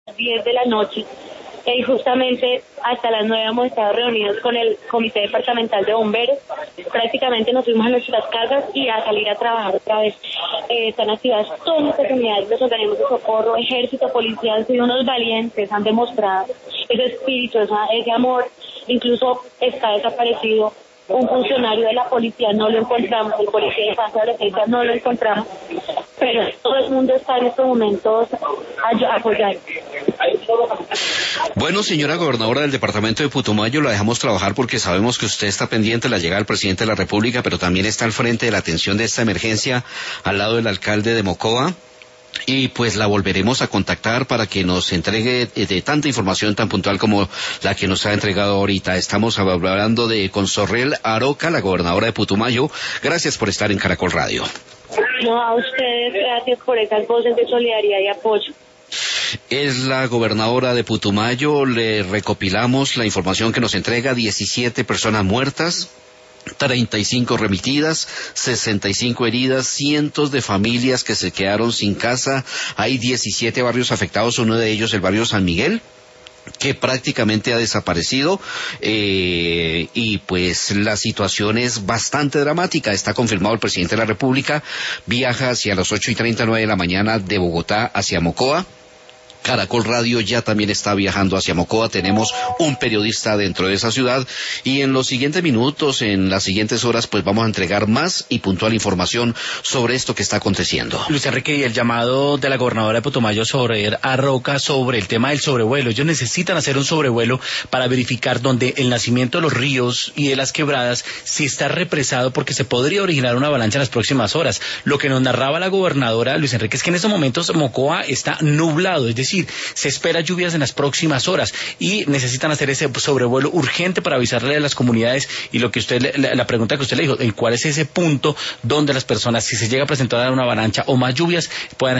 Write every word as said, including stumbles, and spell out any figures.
diez de la noche. Y justamente hasta las nueve hemos estado reunidos con el Comité Departamental de Bomberos. Prácticamente nos fuimos a nuestras casas y a salir a trabajar otra vez. Eh, están activadas todas nuestras unidades, los organismos de socorro, ejército, policía, han sido unos valientes, han demostrado ese espíritu, esa, ese amor. Incluso está desaparecido un funcionario de la policía, no lo encontramos, el policía de Paz de Adolescencia no lo encontramos, pero todo el mundo está en estos momentos apoyando. Bueno, señora gobernadora del departamento de Putumayo, la dejamos trabajar porque sabemos que usted está pendiente de la llegada del presidente de la República, pero también está al frente de la atención de esta emergencia al lado del alcalde de Mocoa. Y pues la volveremos a contactar para que nos entregue de, de tanta información tan puntual como la que nos ha entregado ahorita. Estamos hablando de Consorrel Aroca, la gobernadora de Putumayo. Gracias por estar en Caracol Radio. No, a ustedes gracias por esas voces de solidaridad y apoyo. Es la gobernadora de Putumayo. Le recopilamos la información que nos entrega: diecisiete personas muertas, treinta y cinco remitidas, sesenta y cinco heridas, cientos de familias que se quedaron sin casa. Hay diecisiete barrios afectados, uno de ellos el barrio San Miguel, que prácticamente ha desaparecido, eh, y pues la situación es bastante dramática. Está confirmado, el presidente de la República viaja hacia las ocho y treinta, nueve de la mañana de Bogotá hacia Mocoa. Caracol Radio ya también está viajando hacia Mocoa. Tenemos un periodista dentro de esa ciudad y en los siguientes minutos, en las siguientes horas, pues vamos a entregar más y puntual información sobre esto que está aconteciendo. Luis Enrique, y el llamado de la gobernadora de Putumayo sobre Arroca, sobre el tema del sobrevuelo. Ellos necesitan hacer un sobrevuelo para verificar dónde el nacimiento de los ríos y de las quebradas si está represado, porque se podría originar una avalancha en las próximas horas. Lo que nos narraba la gobernadora, Luis Enrique, es que en estos momentos Mocoa está nublado, es decir, se espera lluvias en las próximas horas y necesitan hacer ese sobrevuelo urgente para avisarle a las comunidades. Y lo que usted, la, la pregunta que usted le dijo, ¿en cuál es ese punto donde las personas, si se llega a presentar una avalancha o más lluvias, puedan